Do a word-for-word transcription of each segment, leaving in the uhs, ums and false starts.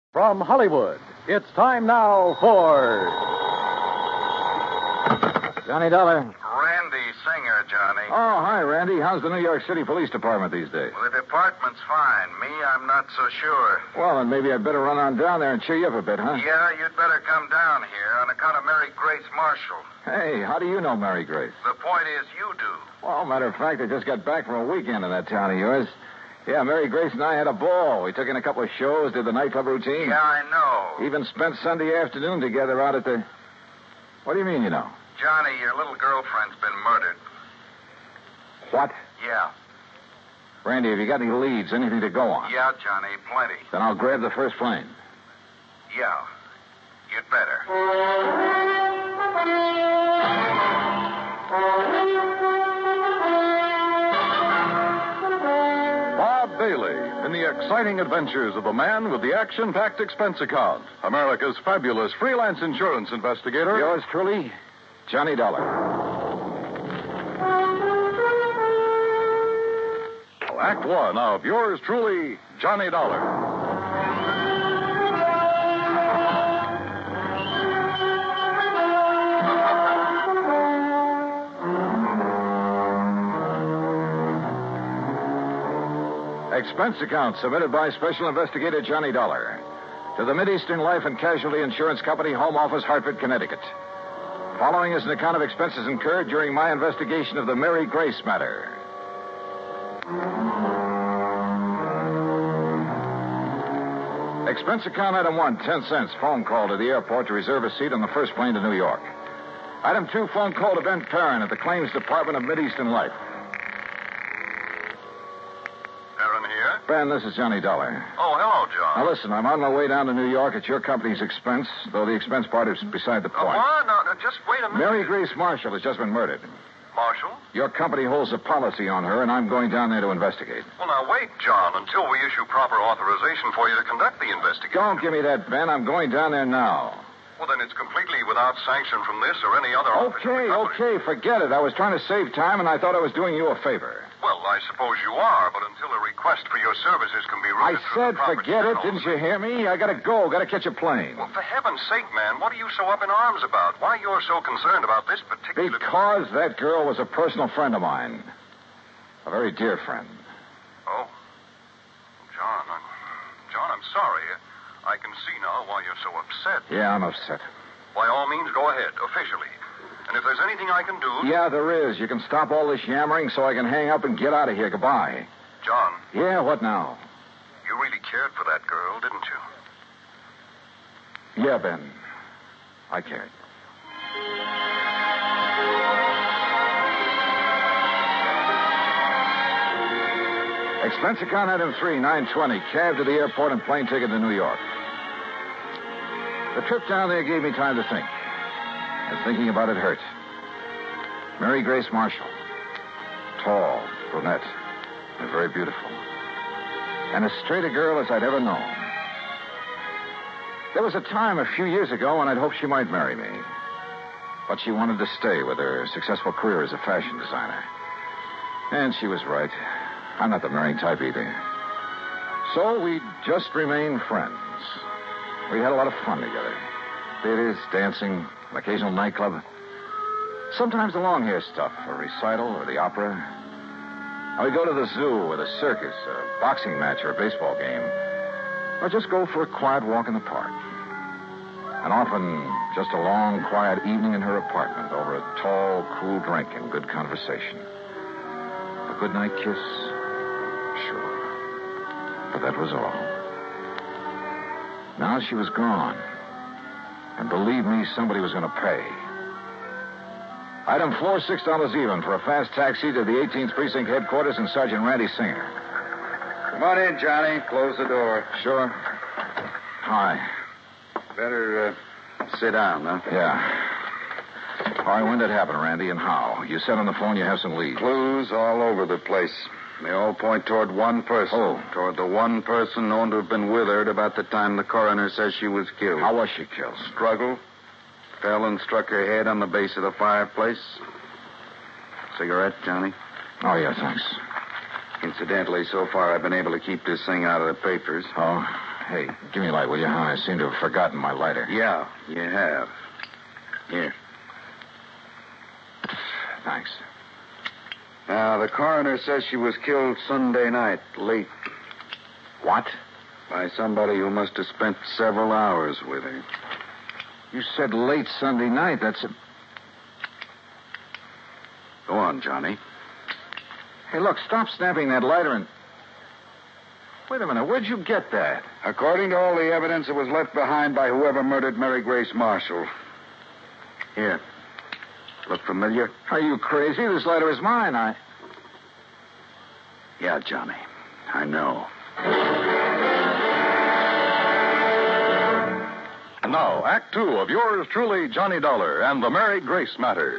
From Hollywood, it's time now for... Johnny Dollar. Randy Singer, Johnny. Oh, hi, Randy. How's the New York City Police Department these days? Well, the department's fine. Me, I'm not so sure. Well, then maybe I'd better run on down there and cheer you up a bit, huh? Yeah, you'd better come down here on account of Mary Grace Marshall. Hey, how do you know Mary Grace? The point is, you do. Well, matter of fact, I just got back from a weekend in that town of yours. Yeah, Mary Grace and I had a ball. We took in a couple of shows, did the nightclub routine. Yeah, I know. Even spent Sunday afternoon together out at the... What do you mean, you know? Johnny, your little girlfriend's been murdered. What? Yeah. Randy, have you got any leads, anything to go on? Yeah, Johnny, plenty. Then I'll grab the first plane. Yeah. You'd better. Bob Bailey in the exciting adventures of a man with the action-packed expense account. America's fabulous freelance insurance investigator. Yours truly, Johnny Dollar. Act one of yours truly, Johnny Dollar. Expense account submitted by Special Investigator Johnny Dollar to the Mideastern Life and Casualty Insurance Company, Home Office, Hartford, Connecticut. Following is an account of expenses incurred during my investigation of the Mary Grace matter. Expense account item one, ten cents. Phone call to the airport to reserve a seat on the first plane to New York. Item two, phone call to Ben Perrin at the Claims Department of Mideastern Life. Aaron here? Ben, this is Johnny Dollar. Oh, hello, John. Now, listen, I'm on my way down to New York at your company's expense, though the expense part is beside the Uh, point. what? No, no, just wait a minute. Mary Grace Marshall has just been murdered. Marshall? Your company holds a policy on her, and I'm going down there to investigate. Well, now, wait, John, until we issue proper authorization for you to conduct the investigation. Don't give me that, Ben. I'm going down there now. Well, then it's completely without sanction from this or any other office of the Okay, company. okay, forget it. I was trying to save time, and I thought I was doing you a favor. Well, I suppose you are, but until a request for your services can be I routed through said the proper forget it. channels- Didn't you hear me? I gotta go. Gotta catch a plane. Well, for heaven's sake, man, what are you so up in arms about? Why you're so concerned about this particular... Because that girl was a personal friend of mine. A very dear friend. Oh. John, I'm... John, I'm sorry. I can see now why you're so upset. Yeah, I'm upset. By all means, go ahead, officially. And if there's anything I can do... Yeah, there is. You can stop all this yammering so I can hang up and get out of here. Goodbye. John, Yeah, what now? you really cared for that girl, didn't you? Yeah, Ben. I cared. Expense account item three, nine twenty. Cab to the airport and plane ticket to New York. The trip down there gave me time to think. And thinking about it hurt. Mary Grace Marshall. Tall, brunette, and very beautiful. And as straight a girl as I'd ever known. There was a time a few years ago when I'd hoped she might marry me. But she wanted to stay with her successful career as a fashion designer. And she was right. I'm not the marrying type either. So we just remained friends. We had a lot of fun together. Theaters, dancing, an occasional nightclub. Sometimes the long hair stuff, a recital or the opera. And we'd go to the zoo or the circus, a boxing match or a baseball game. Or just go for a quiet walk in the park. And often just a long, quiet evening in her apartment over a tall, cool drink and good conversation. A good night kiss? Sure. But that was all. Now she was gone. And believe me, somebody was going to pay. Item four, six dollars even for a fast taxi to the eighteenth Precinct headquarters and Sergeant Randy Singer. Come on in, Johnny. Close the door. Sure. Hi. Better uh, sit down, huh? Yeah. All right, when did it happen, Randy, and how? You said on the phone you have some leads. Clues all over the place. They all point toward one person. Oh. Toward the one person known to have been with her at about the time the coroner says she was killed. How was she killed? Struggle. Fell and struck her head on the base of the fireplace. Cigarette, Johnny? Oh, yeah, thanks. Incidentally, so far I've been able to keep this thing out of the papers. Oh, Hey, give me a light, will you? I seem to have forgotten my lighter. Yeah, you have. Here. Thanks. Now, the coroner says she was killed Sunday night, late, What? by somebody who must have spent several hours with her. You said late Sunday night. That's a... Go on, Johnny. Hey, look, stop snapping that lighter and... Wait a minute, where'd you get that? According to all the evidence, it was left behind by whoever murdered Mary Grace Marshall. Here. Look familiar? Are you crazy? This lighter is mine. I... Yeah, Johnny. I know. And now, Act Two of yours truly, Johnny Dollar, and the Mary Grace matter.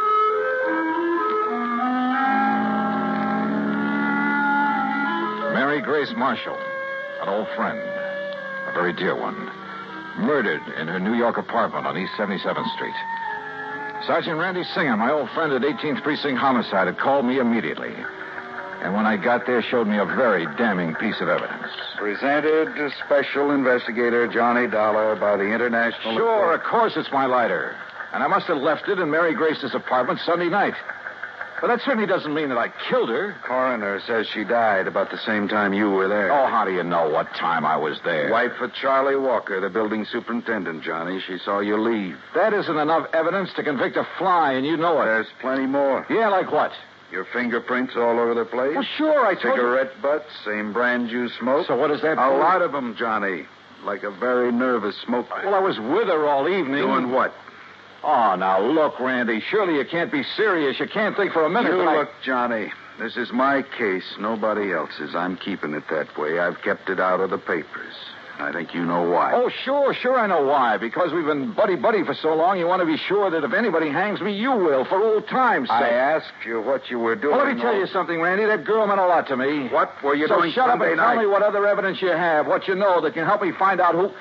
Mary Grace Marshall, an old friend, a very dear one, murdered in her New York apartment on East seventy-seventh Street. Sergeant Randy Singer, my old friend at eighteenth Precinct Homicide, had called me immediately. And when I got there, showed me a very damning piece of evidence. Presented to Special Investigator Johnny Dollar by the International... Sure, of course it's my lighter. And I must have left it in Mary Grace's apartment Sunday night. But that certainly doesn't mean that I killed her. Coroner says she died about the same time you were there. Oh, how do you know what time I was there? Wife of Charlie Walker, the building superintendent, Johnny. She saw you leave. That isn't enough evidence to convict a fly, and you know it. There's plenty more. Yeah, like what? Your fingerprints all over the place. Well, sure, I told you. Cigarette butts, same brand you smoke. So what does that A prove? lot of them, Johnny. Like a very nervous smoker. Well, I was with her all evening. Doing what? Oh, now, look, Randy. Surely you can't be serious. You can't think for a minute You that I- look, Johnny. This is my case, nobody else's. I'm keeping it that way. I've kept it out of the papers. I think you know why. Oh, sure, sure I know why. Because we've been buddy-buddy for so long, you want to be sure that if anybody hangs me, you will, for old time's sake. I asked you what you were doing. Well, let me tell you something, Randy. That girl meant a lot to me. What were you so doing shut Sunday up and night? tell me what other evidence you have, what you know that can help me find out who...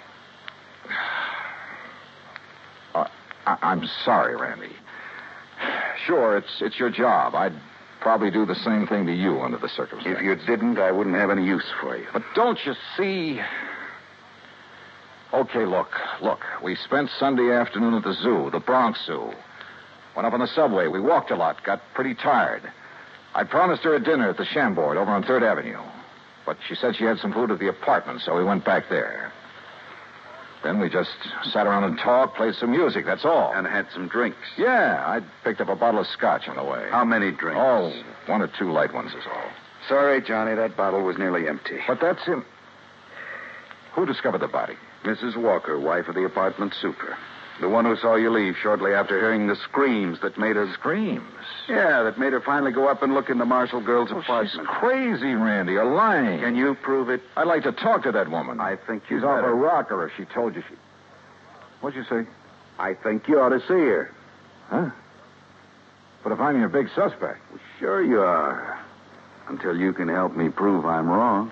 Uh, I- I'm sorry, Randy. Sure, it's it's your job. I'd probably do the same thing to you under the circumstances. If you didn't, I wouldn't have any use for you. But don't you see... Okay, look, look. We spent Sunday afternoon at the zoo, the Bronx Zoo. Went up on the subway. We walked a lot, got pretty tired. I promised her a dinner at the Chambord over on third Avenue. But she said she had some food at the apartment, so we went back there. Then we just sat around and talked, played some music, that's all. And had some drinks. Yeah, I picked up a bottle of scotch on the way. How many drinks? Oh, one or two light ones is all. Sorry, Johnny, that bottle was nearly empty. But that's him. Who discovered the body? Missus Walker, wife of the apartment super. The one who saw you leave shortly after hearing the screams that made her... Screams? Yeah, that made her finally go up and look in the Marshall girl's Oh, apartment. she's crazy, Randy. You're lying. Can you prove it? I'd like to talk to that woman. I think you She's off better. her rocker if she told you she... What'd you say? I think you ought to see her. Huh? But if I'm your big suspect... Well, sure you are. Until you can help me prove I'm wrong.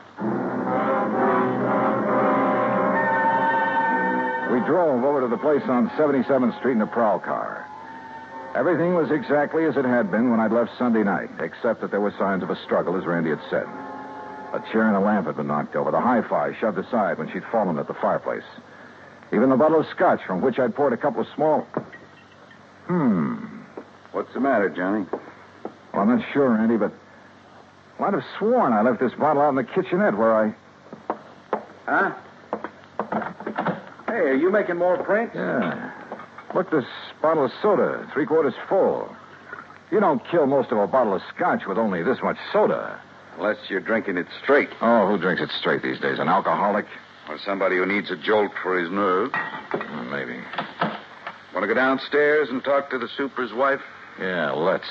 We drove over to the place on seventy-seventh Street in a prowl car. Everything was exactly as it had been when I'd left Sunday night, except that there were signs of a struggle, as Randy had said. A chair and a lamp had been knocked over, the hi-fi shoved aside when she'd fallen at the fireplace. Even the bottle of scotch from which I'd poured a couple of small... Hmm. What's the matter, Johnny? Well, I'm not sure, Randy, but... Well, I'd have sworn I left this bottle out in the kitchenette where I... Huh? Hey, are you making more prints? Yeah. Look, this bottle of soda, three quarters full. You don't kill most of a bottle of scotch with only this much soda. Unless you're drinking it straight. Oh, who drinks it straight these days? An alcoholic? Or somebody who needs a jolt for his nerve. Well, maybe. Want to go downstairs and talk to the super's wife? Yeah, let's.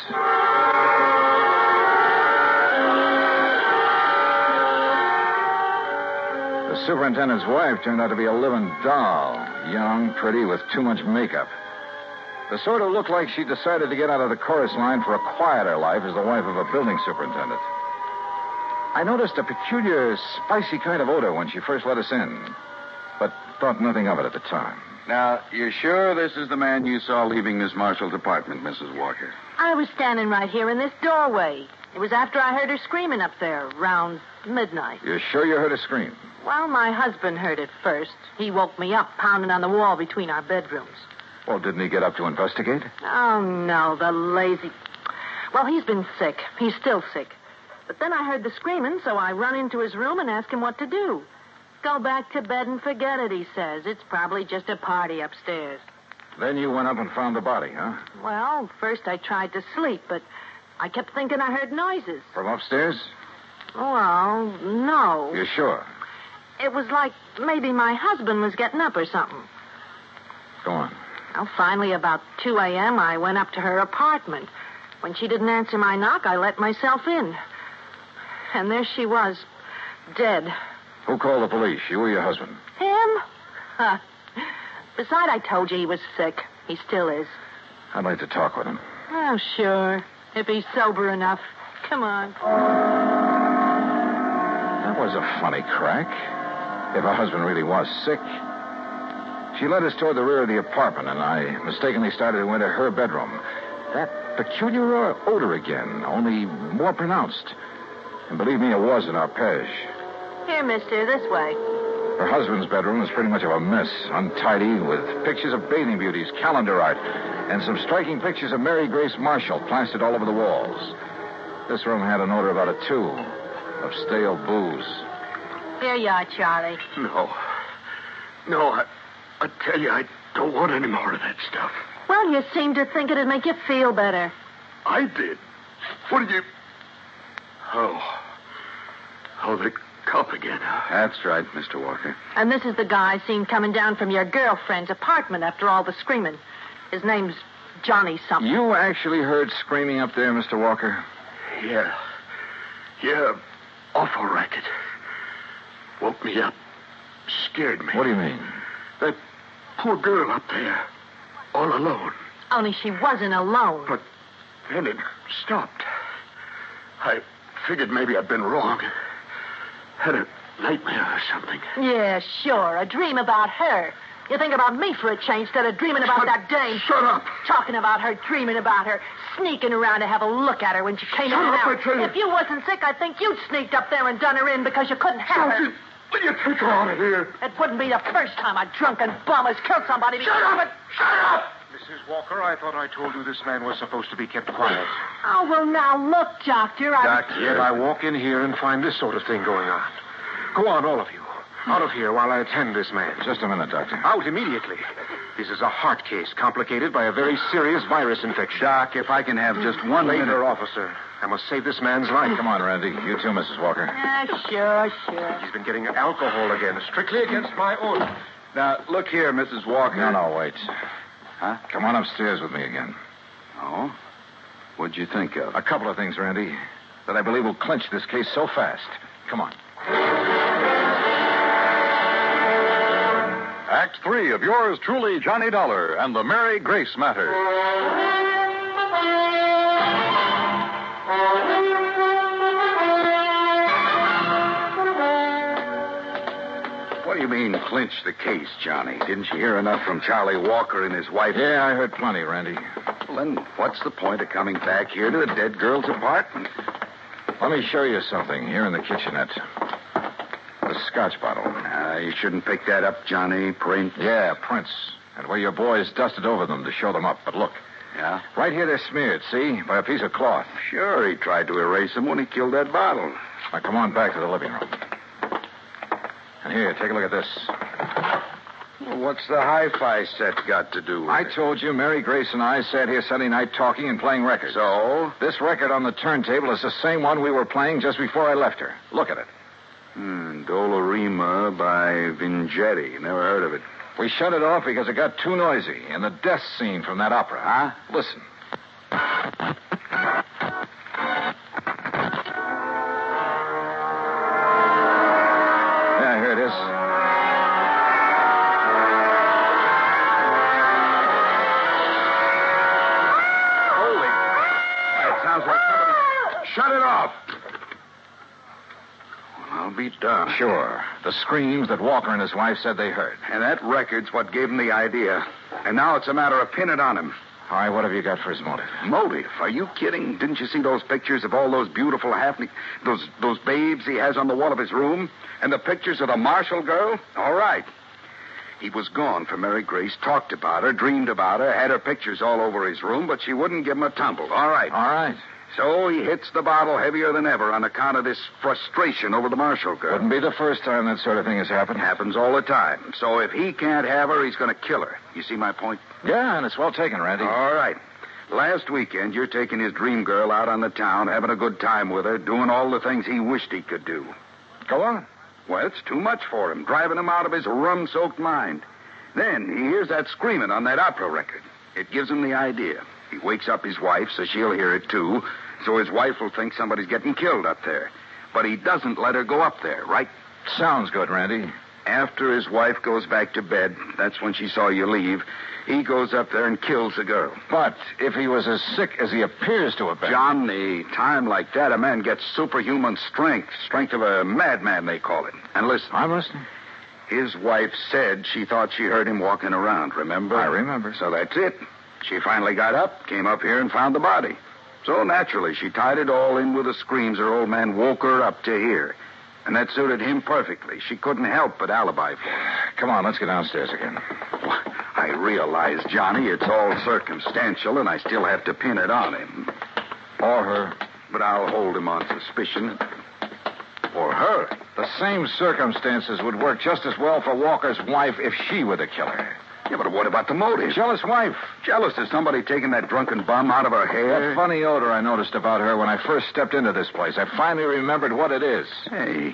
The superintendent's wife turned out to be a living doll. Young, pretty, with too much makeup. The sort who looked like she decided to get out of the chorus line for a quieter life as the wife of a building superintendent. I noticed a peculiar, spicy kind of odor when she first let us in, but thought nothing of it at the time. Now, you're sure this is the man you saw leaving Miss Marshall's apartment, Missus Walker? I was standing right here in this doorway. It was after I heard her screaming up there, around midnight. You're sure you heard her scream? Well, my husband heard it first. He woke me up, pounding on the wall between our bedrooms. Well, didn't he get up to investigate? Oh, no, the lazy... Well, he's been sick. He's still sick. But then I heard the screaming, so I run into his room and asked him what to do. Go back to bed and forget it, he says. It's probably just a party upstairs. Then you went up and found the body, huh? Well, first I tried to sleep, but I kept thinking I heard noises. From upstairs? Well, no. You're sure? It was like maybe my husband was getting up or something. Go on. Well, finally, about two a.m., I went up to her apartment. When she didn't answer my knock, I let myself in. And there she was, dead. Who called the police, you or your husband? Him? Huh. Besides, I told you he was sick. He still is. I'd like to talk with him. Oh, sure. If he's sober enough. Come on. That was a funny crack. If her husband really was sick. She led us toward the rear of the apartment, and I mistakenly started to enter her bedroom. That peculiar odor again, only more pronounced. And believe me, it was an arpege. Here, mister, this way. Her husband's bedroom was pretty much of a mess, untidy, with pictures of bathing beauties, calendar art, and some striking pictures of Mary Grace Marshall plastered all over the walls. This room had an odor about it, too, of stale booze. Here you are, Charlie. No. No, I, I tell you, I don't want any more of that stuff. Well, you seem to think it'd make you feel better. I did? What did you... Oh. Oh, the cop again. That's right, Mister Walker. And this is the guy seen coming down from your girlfriend's apartment after all the screaming. His name's Johnny something. You actually heard screaming up there, Mister Walker? Yeah. Yeah, awful racket. Woke me up. Scared me. What do you mean? That poor girl up there. All alone. Only she wasn't alone. But then it stopped. I figured maybe I'd been wrong. Had a nightmare or something. Yeah, sure. A dream about her. You think about me for a change instead of dreaming about Shut- that dame. Shut up. Talking about her, dreaming about her, sneaking around to have a look at her when she came Shut in and up, out. I tell you. If you wasn't sick, I think you'd sneaked up there and done her in because you couldn't have her. Will you, will you take her out of here? It wouldn't be the first time a drunken bum has killed somebody. Shut up! Shut up! Missus Walker, I thought I told you this man was supposed to be kept quiet. Oh, well, now, look, Doctor. I... Doctor, yet I walk in here and find this sort of thing going on. Go on, all of you. Out of here while I attend this man. Just a minute, Doctor. Out immediately. This is a heart case complicated by a very serious virus infection. Doc, if I can have just one Later, minute. officer. I must save this man's life. Come on, Randy. You too, Missus Walker. Ah, sure, sure. He's been getting alcohol again, strictly against my order. Now, look here, Missus Walker. No, no, wait. Huh? Come on upstairs with me again. Oh? What'd you think of? A couple of things, Randy, that I believe will clinch this case so fast. Come on. Act three of yours truly, Johnny Dollar, and the Mary Grace Matter. What do you mean, clinch the case, Johnny? Didn't you hear enough from Charlie Walker and his wife? Yeah, I heard plenty, Randy. Well, then what's the point of coming back here to the dead girl's apartment? Let me show you something here in the kitchenette. The scotch bottle. Uh, you shouldn't pick that up, Johnny. Print. Yeah, prints. And where your boys dusted over them to show them up. But look, Yeah? right here they're smeared, see? By a piece of cloth. Sure, he tried to erase them when he killed that bottle. Now, come on back to the living room. And here, take a look at this. Well, what's the hi-fi set got to do with I it? told you Mary Grace and I sat here Sunday night talking and playing records. So? This record on the turntable is the same one we were playing just before I left her. Look at it. Hmm, Dolorima by Vingetti. Never heard of it. We shut it off because it got too noisy in the death scene from that opera. Huh? Listen. Yeah, here it is. Holy. It sounds like somebody... Shut it off. Well, I'll be darned. Sure. The screams that Walker and his wife said they heard. And that record's what gave him the idea. And now it's a matter of pinning it on him. All right, what have you got for his motive? Motive? Are you kidding? Didn't you see those pictures of all those beautiful half those those babes he has on the wall of his room? And the pictures of the Marshall girl? All right. He was gone for Mary Grace, talked about her, dreamed about her, had her pictures all over his room, but she wouldn't give him a tumble. All right. All right. So he hits the bottle heavier than ever on account of this frustration over the Marshall girl. Wouldn't be the first time that sort of thing has happened. Happens all the time. So if he can't have her, he's going to kill her. You see my point? Yeah, and it's well taken, Randy. All right. Last weekend, you're taking his dream girl out on the town, having a good time with her, doing all the things he wished he could do. Go on. Well, it's too much for him, driving him out of his rum-soaked mind. Then he hears that screaming on that opera record. It gives him the idea. He wakes up his wife, so she'll hear it, too, so his wife will think somebody's getting killed up there. But he doesn't let her go up there, right? Sounds good, Randy. After his wife goes back to bed, that's when she saw you leave, he goes up there and kills the girl. But if he was as sick as he appears to have been... John, the time like that, a man gets superhuman strength. Strength of a madman, they call it. And listen. I'm listening. His wife said she thought she heard him walking around, remember? I remember. So that's it. She finally got up, came up here, and found the body. So naturally, she tied it all in with the screams her old man woke her up to hear. And that suited him perfectly. She couldn't help but alibi for him. Come on, let's get downstairs again. I realize, Johnny, it's all circumstantial, and I still have to pin it on him. Or her. But I'll hold him on suspicion. Or her. The same circumstances would work just as well for Walker's wife if she were the killer. Yeah, but what about the motive? Jealous wife. Jealous of somebody taking that drunken bum out of her hair? That funny odor I noticed about her when I first stepped into this place. I finally remembered what it is. Hey,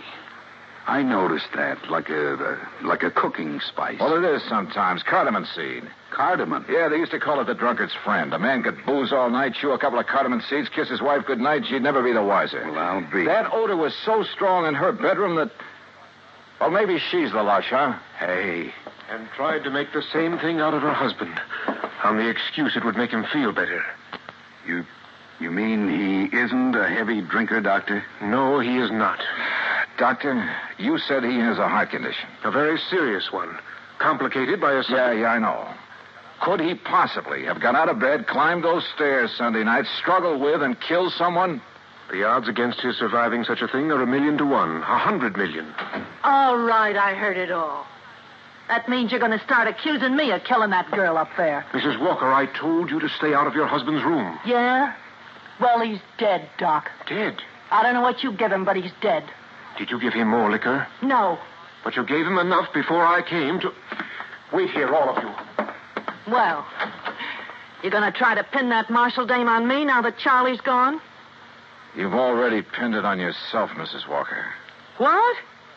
I noticed that, like a, a like a cooking spice. Well, it is sometimes. Cardamom seed. Cardamom? Yeah, they used to call it the drunkard's friend. A man could booze all night, chew a couple of cardamom seeds, kiss his wife good night, she'd never be the wiser. Well, I'll be. That odor was so strong in her bedroom that... Well, maybe she's the lush, huh? Hey. And tried to make the same thing out of her husband on the excuse it would make him feel better. You you mean he isn't a heavy drinker, Doctor? No, he is not. Doctor, you said he has a heart condition. A very serious one. Complicated by a... Yeah, yeah, I know. Could he possibly have got out of bed, climbed those stairs Sunday night, struggled with, and killed someone? The odds against his surviving such a thing are a million to one. A hundred million. All right, I heard it all. That means you're going to start accusing me of killing that girl up there. Missus Walker, I told you to stay out of your husband's room. Yeah? Well, he's dead, Doc. Dead? I don't know what you give him, but he's dead. Did you give him more liquor? No. But you gave him enough before I came to... Wait here, all of you. Well, you're going to try to pin that Marshall dame on me now that Charlie's gone? You've already pinned it on yourself, Missus Walker. What?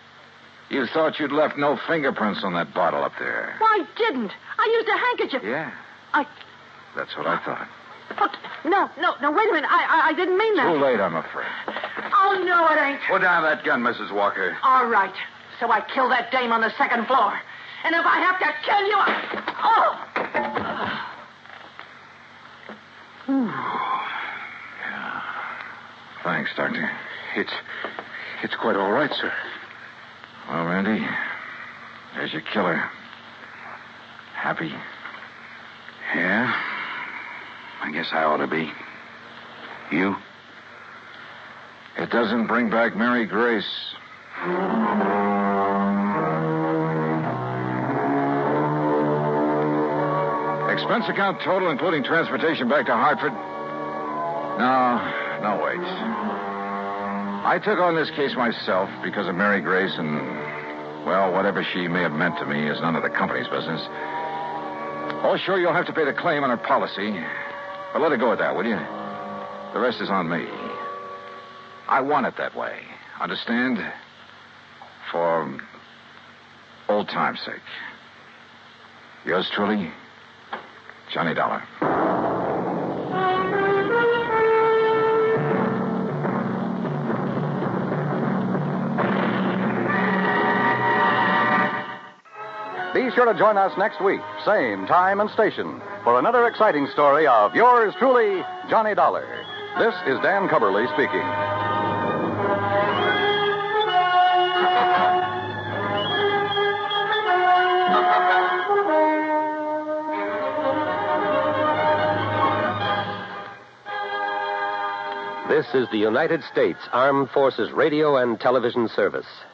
You thought you'd left no fingerprints on that bottle up there. Well, I didn't. I used a handkerchief. Yeah. I... That's what I thought. But, no, no, no, wait a minute. I, I, I didn't mean that. Too late, I'm afraid. Oh, no, it ain't. Put down that gun, Missus Walker. All right. So I killed that dame on the second floor. And if I have to kill you, I... Oh! Yeah. Thanks, Doctor. It's... It's quite all right, sir. Well, Randy, there's your killer. Happy? Yeah. I guess I ought to be. You? It doesn't bring back Mary Grace. Expense account total, including transportation back to Hartford? No, no, wait. I took on this case myself because of Mary Grace and, well, whatever she may have meant to me is none of the company's business. Oh, sure, you'll have to pay the claim on her policy. But let it go at that, will you? The rest is on me. I want it that way. Understand? For old time's sake. Yours truly, Johnny Dollar. Be sure to join us next week, same time and station, for another exciting story of yours truly, Johnny Dollar. This is Dan Cubberly speaking. This is the United States Armed Forces Radio and Television Service.